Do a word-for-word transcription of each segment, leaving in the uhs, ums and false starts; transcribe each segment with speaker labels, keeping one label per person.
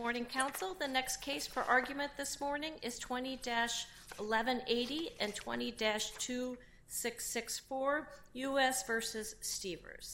Speaker 1: morning, counsel. The next case for argument this morning is twenty dash eleven eighty and twenty dash two six six four, U S versus Stevers.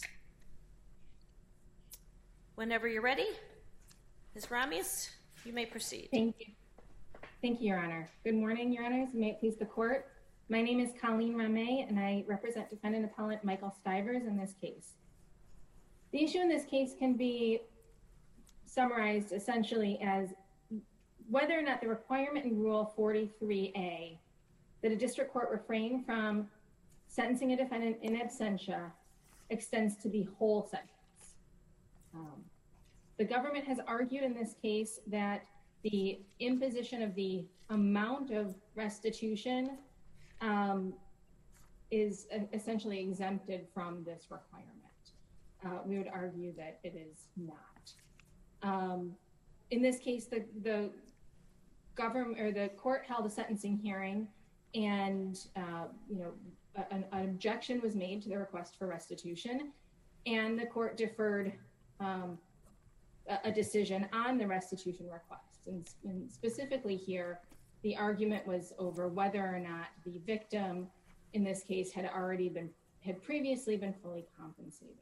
Speaker 1: Whenever you're ready, Miz Ramius, you may proceed.
Speaker 2: Thank you. Thank you, Your Honor. Good morning, Your Honors. May it please the court. My name is Colleen Ramey, and I represent defendant appellant Michael Stivers in this case. The issue in this case can be summarized essentially as whether or not the requirement in Rule forty-three A that a district court refrain from sentencing a defendant in absentia extends to the whole sentence. Um, the government has argued in this case that the imposition of the amount of restitution um, is essentially exempted from this requirement. Uh, we would argue that it is not. Um, in this case, the, the government or the court held a sentencing hearing, and uh, you know, an, an objection was made to the request for restitution, and the court deferred um, a, a decision on the restitution request. And, and specifically here, the argument was over whether or not the victim in this case had already been had previously been fully compensated.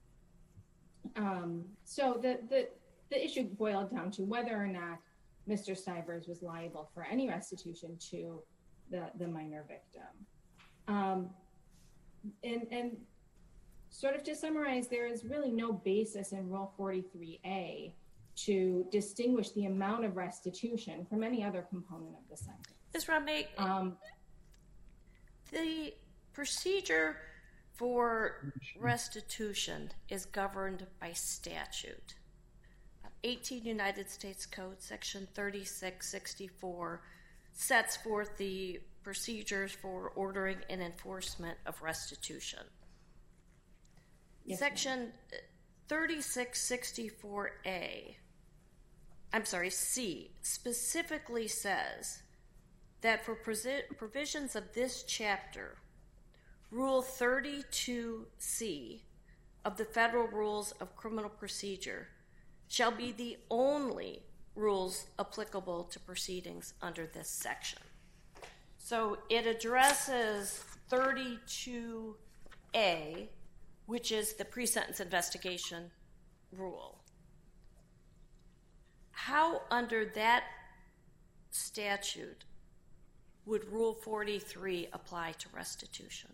Speaker 2: Um, so the the The issue boiled down to whether or not Mister Stivers was liable for any restitution to the, the minor victim. Um, and, and sort of to summarize, there is really no basis in Rule forty-three A to distinguish the amount of restitution from any other component of the sentence.
Speaker 1: Miz Ramey, um, the procedure for restitution is governed by statute. eighteen United States Code, Section thirty-six sixty-four, sets forth the procedures for ordering and enforcement of restitution. Yes, Section thirty-six sixty-four A, I'm sorry, C, specifically says that for provisions of this chapter, Rule thirty-two C of the Federal Rules of Criminal Procedure shall be the only rules applicable to proceedings under this section. So it addresses thirty-two A, which is the pre-sentence investigation rule. How under that statute would Rule forty-three apply to restitution?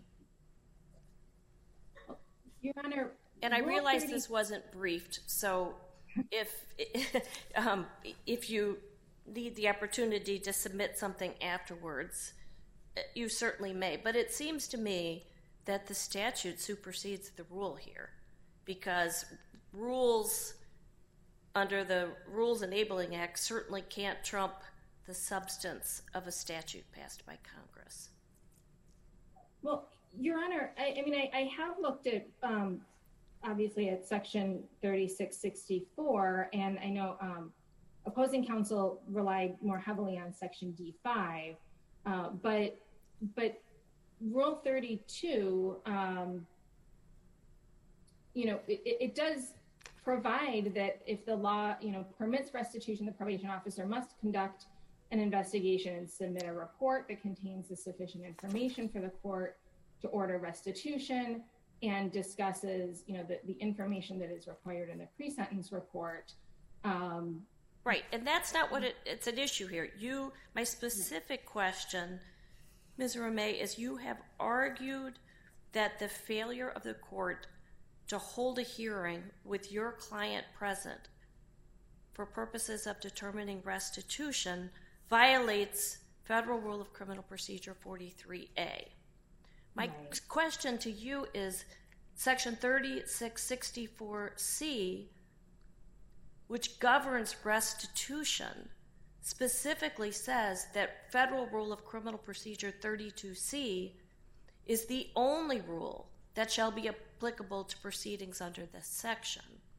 Speaker 2: Your Honor,
Speaker 1: and I realize thirty this wasn't briefed, so If um, if you need the opportunity to submit something afterwards, you certainly may. But it seems to me that the statute supersedes the rule here, because rules under the Rules Enabling Act certainly can't trump the substance of a statute passed by Congress.
Speaker 2: Well, Your Honor, I, I mean, I, I have looked at um, obviously at Section thirty-six sixty-four, and I know um, opposing counsel relied more heavily on Section D five, uh, but but Rule thirty-two, um, you know, it, it does provide that if the law, you know, permits restitution, the probation officer must conduct an investigation and submit a report that contains the sufficient information for the court to order restitution, and discusses, you know, the, the information that is required in the pre-sentence report. Um,
Speaker 1: right, and that's not what it, it's an issue here. You, my specific yeah. question, Miz Ramey, is you have argued that the failure of the court to hold a hearing with your client present for purposes of determining restitution violates Federal Rule of Criminal Procedure forty-three A. My right. question to you is Section thirty-six sixty-four C, which governs restitution, specifically says that Federal Rule of Criminal Procedure thirty-two C is the only rule that shall be applicable to proceedings under this section.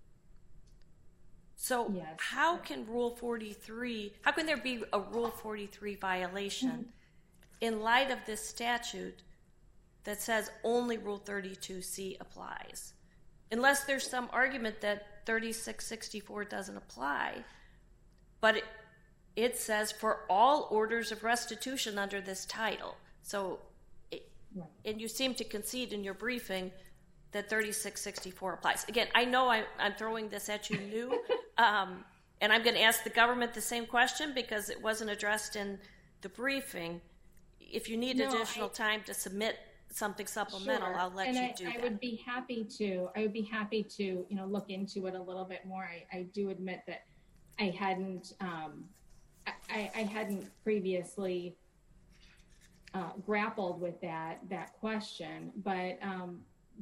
Speaker 1: So yes. how can Rule forty-three, how can there be a Rule forty-three violation mm-hmm. in light of this statute that says only Rule thirty-two C applies? Unless there's some argument that thirty-six sixty-four doesn't apply, but it, it says for all orders of restitution under this title. So, it, right. And you seem to concede in your briefing that thirty-six sixty-four applies. Again, I know I, I'm throwing this at you new, um, and I'm going to ask the government the same question because it wasn't addressed in the briefing. If you need no, additional I, time to submit something supplemental, sure. I'll let
Speaker 2: and
Speaker 1: you
Speaker 2: I,
Speaker 1: do
Speaker 2: I
Speaker 1: that.
Speaker 2: I would be happy to. I would be happy to, you know, look into it a little bit more. I, I do admit that I hadn't, um, I, I hadn't previously uh, grappled with that that question, but um,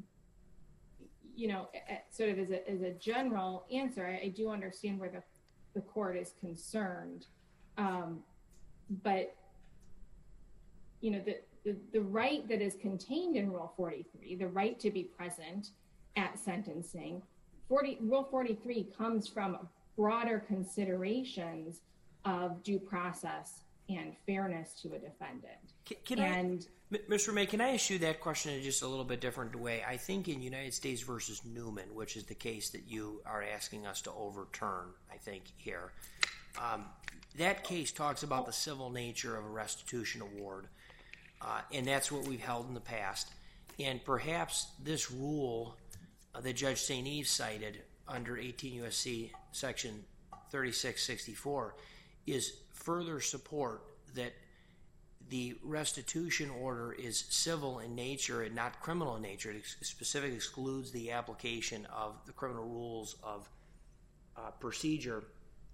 Speaker 2: you know, sort of as a as a general answer, I, I do understand where the the court is concerned, um, but you know, the, the the right that is contained in Rule forty-three, the right to be present at sentencing, forty Rule forty-three comes from broader considerations of due process and fairness to a defendant.
Speaker 3: Can, can and I, Mister Ramey, can I ask you that question in just a little bit different way? I think in United States versus Newman, which is the case that you are asking us to overturn, I think here, um, that case talks about the civil nature of a restitution award, uh, and that's what we've held in the past. And perhaps this rule uh, that Judge Saint Eve cited under eighteen U S C Section thirty-six sixty-four is further support that the restitution order is civil in nature and not criminal in nature. It specifically excludes the application of the criminal rules of uh, procedure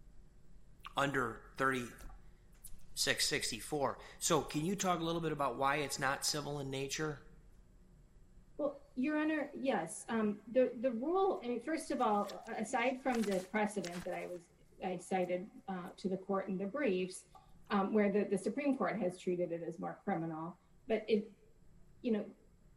Speaker 3: under thirty-six sixty-four. So can you talk a little bit about why it's not civil in nature?
Speaker 2: Well, Your Honor, yes. Um, the, the rule, I mean, first of all, aside from the precedent that I was I cited uh, to the court in the briefs, um, where the, the Supreme Court has treated it as more criminal, but it, you know,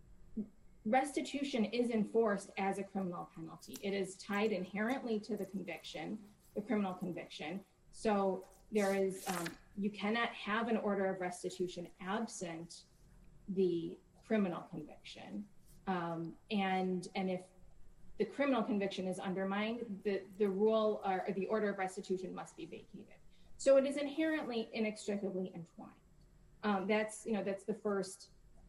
Speaker 2: restitution is enforced as a criminal penalty. It is tied inherently to the conviction, the criminal conviction. So there is, um, you cannot have an order of restitution absent the criminal conviction. Um, and and if the criminal conviction is undermined, the, the rule or the order of restitution must be vacated. So it is inherently inextricably entwined. Um, that's, you know, that's the first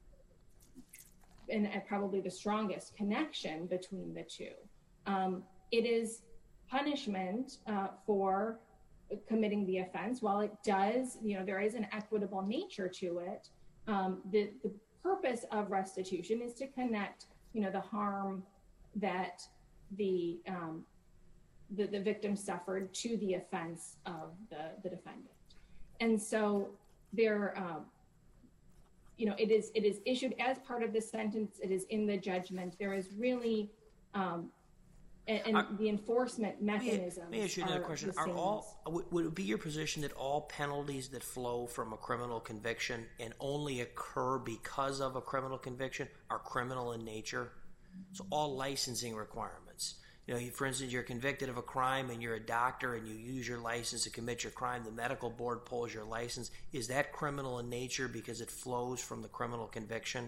Speaker 2: and probably the strongest connection between the two. Um, it is punishment uh, for committing the offense. While it does, you know, there is an equitable nature to it, um, the, the purpose of restitution is to connect, you know, the harm that the, um, the the victim suffered to the offense of the, the defendant. And so there, um, you know, it is it is issued as part of the sentence. It is in the judgment. There is really, um, and, and uh, the enforcement mechanisms.
Speaker 3: Let me ask you another question. Are all would it be your position that all penalties that flow from a criminal conviction and only occur because of a criminal conviction are criminal in nature? So all licensing requirements, you know, you, for instance, you're convicted of a crime and you're a doctor and you use your license to commit your crime. The medical board pulls your license. Is that criminal in nature because it flows from the criminal conviction?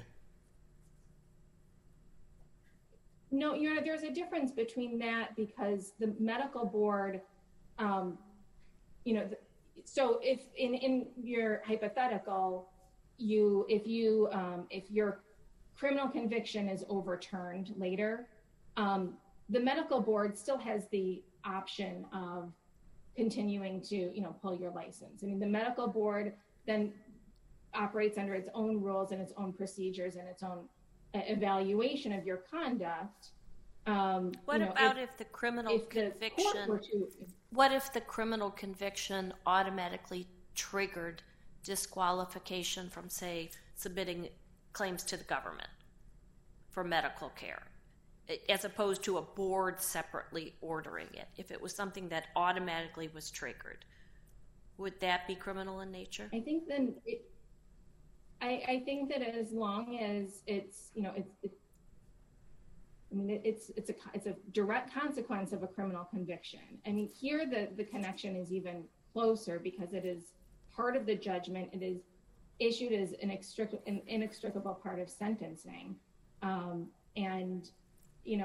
Speaker 2: No, you know, there's a difference between that because the medical board, um, you know, the, so if in, in your hypothetical, you, if you, um, if your criminal conviction is overturned later, um, the medical board still has the option of continuing to, you know, pull your license. I mean, the medical board then operates under its own rules and its own procedures and its own uh, evaluation of your conduct. Um,
Speaker 1: what
Speaker 2: you know,
Speaker 1: about
Speaker 2: if,
Speaker 1: if the criminal
Speaker 2: if
Speaker 1: conviction,
Speaker 2: the to,
Speaker 1: what if the criminal conviction automatically triggered disqualification from, say, submitting claims to the government for medical care, as opposed to a board separately ordering it? If it was something that automatically was triggered, would that be criminal in nature?
Speaker 2: I think then, it, I, I think that as long as it's, you know, it's, it, I mean, it, it's it's a it's a direct consequence of a criminal conviction. I mean, here the the connection is even closer because it is part of the judgment. It is issued as an, extric- an inextricable part of sentencing. Um, and, you know,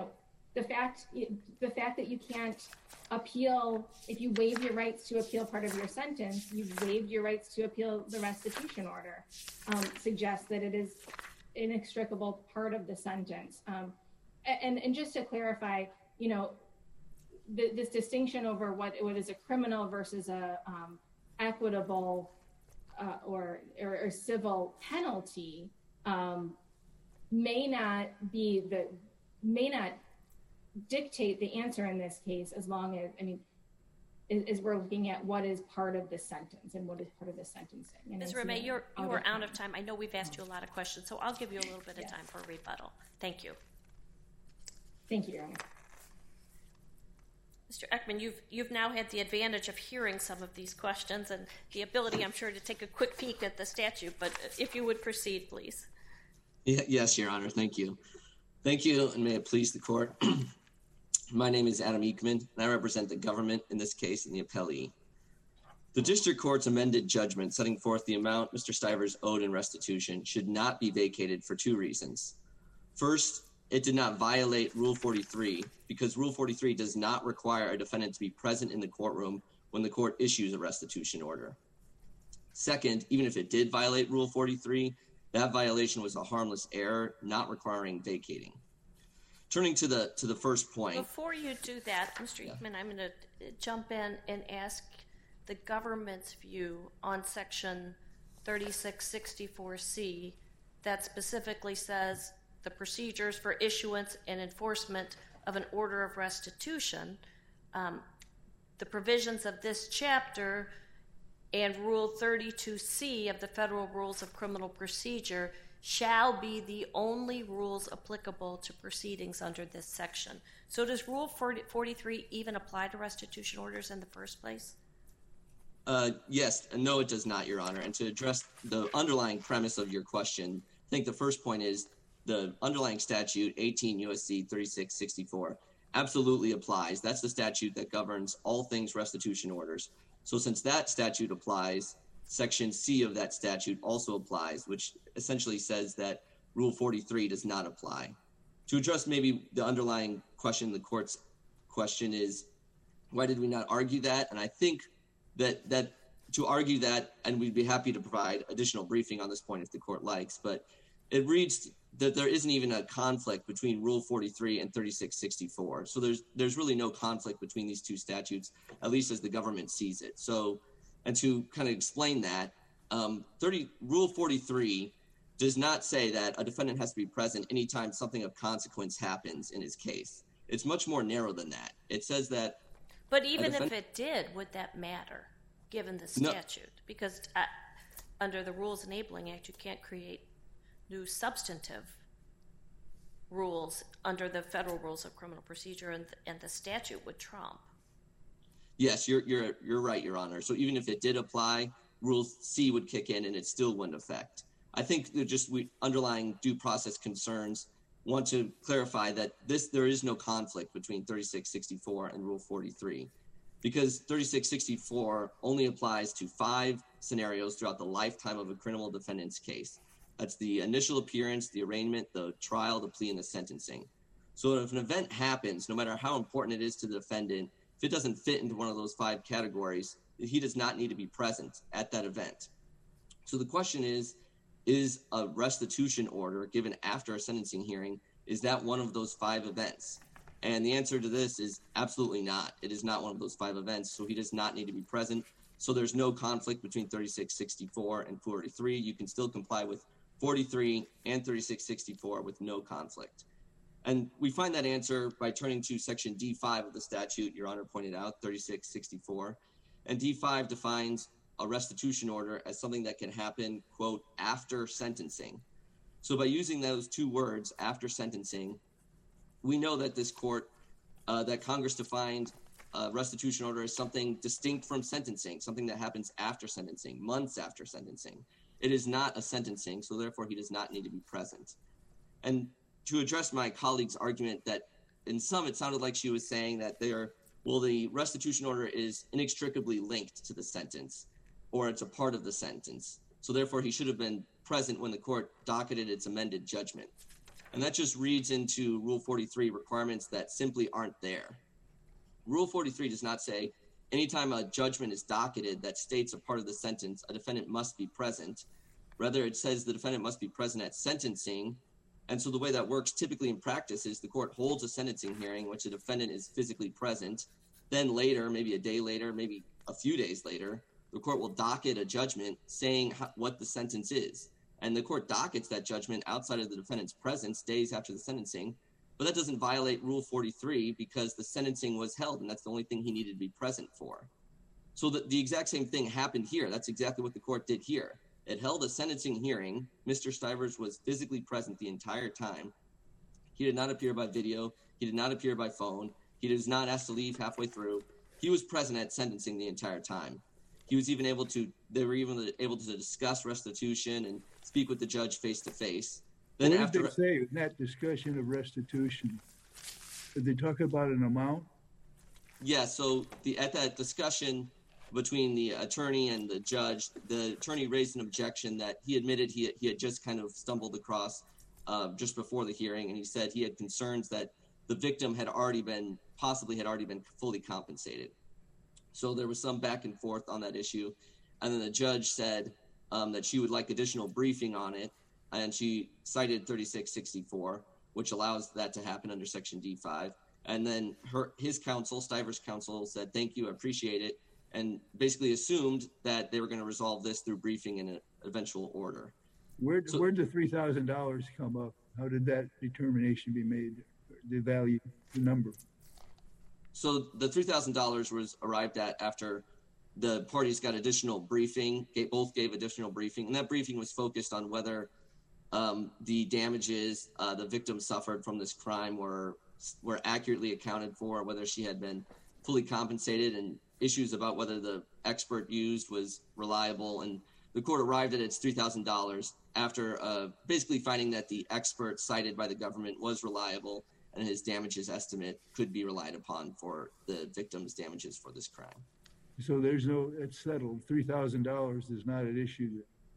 Speaker 2: the fact the fact that you can't appeal, if you waive your rights to appeal part of your sentence, you've waived your rights to appeal the restitution order, um, suggests that it is inextricable part of the sentence. Um, and, and just to clarify, you know, th- this distinction over what, what is a criminal versus a um, equitable uh, or, or, or civil penalty um, may not be the, may not dictate the answer in this case, as long as, I mean, as, as we're looking at what is part of the sentence and what is part of the sentencing.
Speaker 1: Miz Ramey, you're, you are out of time. I know we've asked you a lot of questions, so I'll give you a little bit of
Speaker 2: yes.
Speaker 1: time for a rebuttal. Thank you.
Speaker 2: Thank you, Your Honor.
Speaker 1: Mister Ekman, you've, you've now had the advantage of hearing some of these questions and the ability, I'm sure, to take a quick peek at the statute, but if you would proceed, please.
Speaker 4: Yeah, yes, Your Honor. Thank you. Thank you, and may it please the court. My name is Adam Ekman, and I represent the government in this case and the appellee. The district court's amended judgment setting forth the amount Mister Stivers owed in restitution should not be vacated for two reasons. First, it did not violate Rule forty-three because Rule forty-three does not require a defendant to be present in the courtroom when the court issues a restitution order. Second, even if it did violate Rule forty-three, that violation was a harmless error, not requiring vacating. Turning to the to the first point.
Speaker 1: Before you do that, Mister Yeah. Ekman, I'm going to jump in and ask the government's view on Section thirty-six sixty-four C that specifically says the procedures for issuance and enforcement of an order of restitution. Um, the provisions of this chapter and Rule thirty-two C of the Federal Rules of Criminal Procedure shall be the only rules applicable to proceedings under this section. So does Rule forty-three even apply to restitution orders in the first place?
Speaker 4: Uh, yes, no, it does not, Your Honor. And to address the underlying premise of your question, I think the first point is the underlying statute, eighteen U S C thirty-six sixty-four, absolutely applies. That's the statute that governs all things restitution orders. So since that statute applies, Section C of that statute also applies, which essentially says that Rule forty-three does not apply. To address maybe the underlying question, the court's question is, why did we not argue that? And I think that that to argue that, and we'd be happy to provide additional briefing on this point if the court likes, but it reads that there isn't even a conflict between Rule forty-three and thirty-six sixty-four. So there's there's really no conflict between these two statutes, at least as the government sees it. So, and to kind of explain that, um, thirty Rule forty-three does not say that a defendant has to be present anytime something of consequence happens in his case. It's much more narrow than that. It says that.
Speaker 1: But even if it did, would that matter, given the statute? No. Because uh, under the Rules Enabling Act, you can't create new substantive rules under the Federal Rules of Criminal Procedure, and, and the statute would trump.
Speaker 4: Yes, you're you're you're right, Your Honor. So even if it did apply, Rule C would kick in, and it still wouldn't affect. I think that just we underlying due process concerns want to clarify that this there is no conflict between thirty-six sixty-four and Rule forty-three, because thirty-six sixty-four only applies to five scenarios throughout the lifetime of a criminal defendant's case. That's the initial appearance, the arraignment, the trial, the plea, and the sentencing. So if an event happens, no matter how important it is to the defendant, if it doesn't fit into one of those five categories, he does not need to be present at that event. So the question is, is a restitution order given after a sentencing hearing, is that one of those five events? And the answer to this is absolutely not. It is not one of those five events, so he does not need to be present. So there's no conflict between thirty-six sixty-four and forty-three. You can still comply with forty-three and thirty-six sixty-four with no conflict. And we find that answer by turning to Section D five of the statute, Your Honor pointed out, thirty-six sixty-four. And D five defines a restitution order as something that can happen, quote, after sentencing. So by using those two words, after sentencing, we know that this court, uh, that Congress defined a restitution order as something distinct from sentencing, something that happens after sentencing, months after sentencing. It is not a sentencing, so therefore he does not need to be present. And to address my colleague's argument that in some it sounded like she was saying that they are, well, the restitution order is inextricably linked to the sentence, or it's a part of the sentence. So therefore he should have been present when the court docketed its amended judgment. And that just reads into Rule forty-three requirements that simply aren't there. Rule forty-three does not say anytime a judgment is docketed that states a part of the sentence, a defendant must be present. Rather, it says the defendant must be present at sentencing. And so the way that works typically in practice is the court holds a sentencing hearing, which the defendant is physically present. Then later, maybe a day later, maybe a few days later, the court will docket a judgment saying how, what the sentence is. And the court dockets that judgment outside of the defendant's presence days after the sentencing. But that doesn't violate Rule forty-three because the sentencing was held, and that's the only thing he needed to be present for. So the, the exact same thing happened here. That's exactly what the court did here. It held a sentencing hearing. Mister Stivers was physically present the entire time. He did not appear by video. He did not appear by phone. He was not asked to leave halfway through. He was present at sentencing the entire time. He was even able to, they were even able to discuss restitution and speak with the judge face to face. Then
Speaker 5: what
Speaker 4: after
Speaker 5: did they say in that discussion of restitution? Did they talk about an amount?
Speaker 4: Yeah, so the at that discussion between the attorney and the judge, the attorney raised an objection that he admitted he, he had just kind of stumbled across uh, just before the hearing, and he said he had concerns that the victim had already been, possibly had already been fully compensated. So there was some back and forth on that issue, and then the judge said um, that she would like additional briefing on it, and she cited thirty-six sixty-four, which allows that to happen under Section D five. And then her his counsel, Stivers' counsel, said, thank you, I appreciate it, and basically assumed that they were going to resolve this through briefing in an eventual order.
Speaker 5: Where
Speaker 4: So-
Speaker 5: where did the three thousand dollars come up? How did that determination be made? The value, the number?
Speaker 4: So the three thousand dollars was arrived at after the parties got additional briefing, they both gave additional briefing, and that briefing was focused on whether um, the damages uh, the victim suffered from this crime were were accurately accounted for, whether she had been fully compensated, and issues about whether the expert used was reliable. And the court arrived at its three thousand dollars after uh, basically finding that the expert cited by the government was reliable and his damages estimate could be relied upon for the victim's damages for this crime.
Speaker 5: So there's no, it's settled. three thousand dollars is not at issue.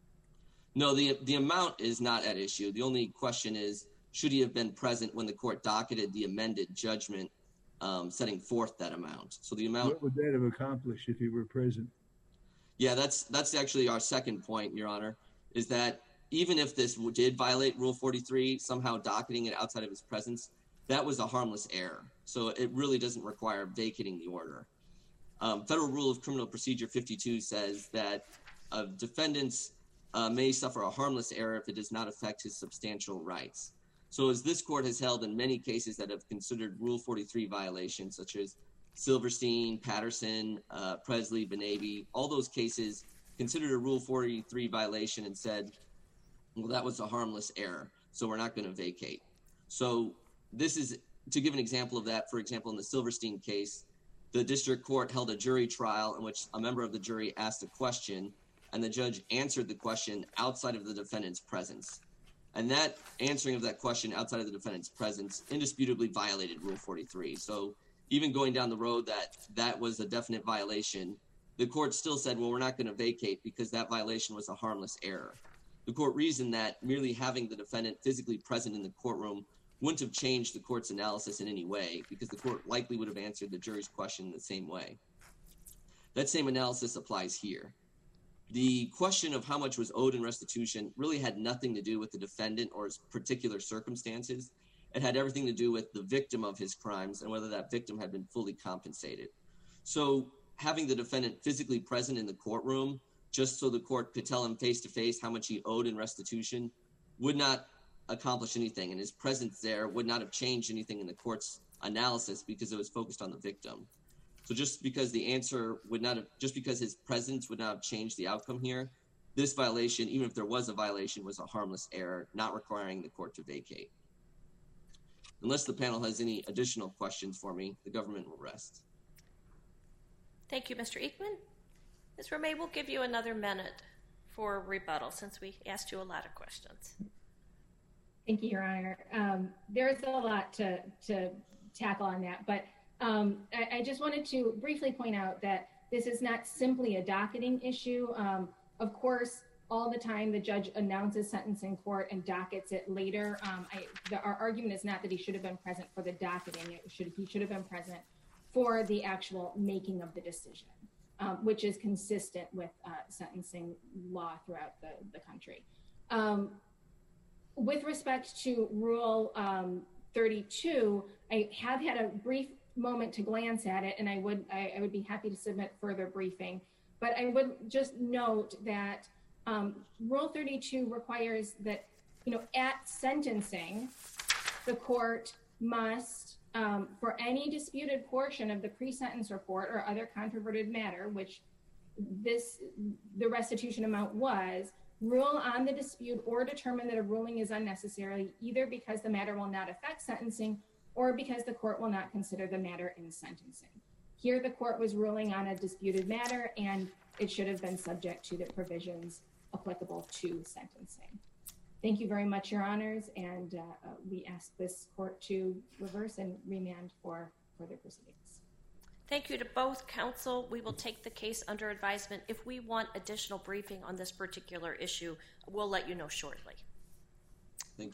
Speaker 4: No, the the amount is not at issue. The only question is, should he have been present when the court docketed the amended judgment um, setting forth that amount? So the amount...
Speaker 5: What would that have accomplished if he were present?
Speaker 4: Yeah, that's that's actually our second point, Your Honor, is that even if this did violate Rule forty-three, somehow docketing it outside of his presence, that was a harmless error. So it really doesn't require vacating the order. Um, Federal Rule of Criminal Procedure fifty-two says that a defendant uh, may suffer a harmless error if it does not affect his substantial rights. So as this court has held in many cases that have considered Rule forty-three violations, such as Silverstein, Patterson, uh, Presley, Benabi, all those cases considered a Rule forty-three violation and said, well, that was a harmless error, so we're not going to vacate. So this is, to give an example of that, for example, in the Silverstein case, the district court held a jury trial in which a member of the jury asked a question, and the judge answered the question outside of the defendant's presence. And that answering of that question outside of the defendant's presence indisputably violated Rule forty-three. So even going down the road that that was a definite violation, the court still said, well, we're not going to vacate because that violation was a harmless error. The court reasoned that merely having the defendant physically present in the courtroom wouldn't have changed the court's analysis in any way because the court likely would have answered the jury's question in the same way. That same analysis applies here. The question of how much was owed in restitution really had nothing to do with the defendant or his particular circumstances. It had everything to do with the victim of his crimes and whether that victim had been fully compensated. So having the defendant physically present in the courtroom just so the court could tell him face-to-face how much he owed in restitution would not accomplish anything, and his presence there would not have changed anything in the court's analysis because it was focused on the victim. So just because the answer would not have, just because his presence would not have changed the outcome here, this violation, even if there was a violation, was a harmless error, not requiring the court to vacate. Unless the panel has any additional questions for me, the government will rest.
Speaker 1: Thank you, Mister Ekman. Miz Ramey, we'll give you another minute for rebuttal since we asked you a lot of questions.
Speaker 2: Thank you, Your Honor. Um, there's a lot to, to tackle on that, but um, I, I just wanted to briefly point out that this is not simply a docketing issue. Um, of course, all the time the judge announces sentence in court and dockets it later. Um, I, the, our argument is not that he should have been present for the docketing. It should, he should have been present for the actual making of the decision, um, which is consistent with uh, sentencing law throughout the, the country. Um, with respect to Rule um, thirty-two, I have had a brief moment to glance at it, and I would I, I would be happy to submit further briefing. But I would just note that um, Rule thirty-two requires that, you know, at sentencing, the court must, um, for any disputed portion of the pre-sentence report or other controverted matter, which this the restitution amount was, rule on the dispute or determine that a ruling is unnecessary, either because the matter will not affect sentencing or because the court will not consider the matter in sentencing. Here, the court was ruling on a disputed matter, and it should have been subject to the provisions applicable to sentencing. Thank you very much, Your Honors, and uh, we ask this court to reverse and remand for further proceedings.
Speaker 1: Thank you to both counsel. We will take the case under advisement. If we want additional briefing on this particular issue, we'll let you know shortly.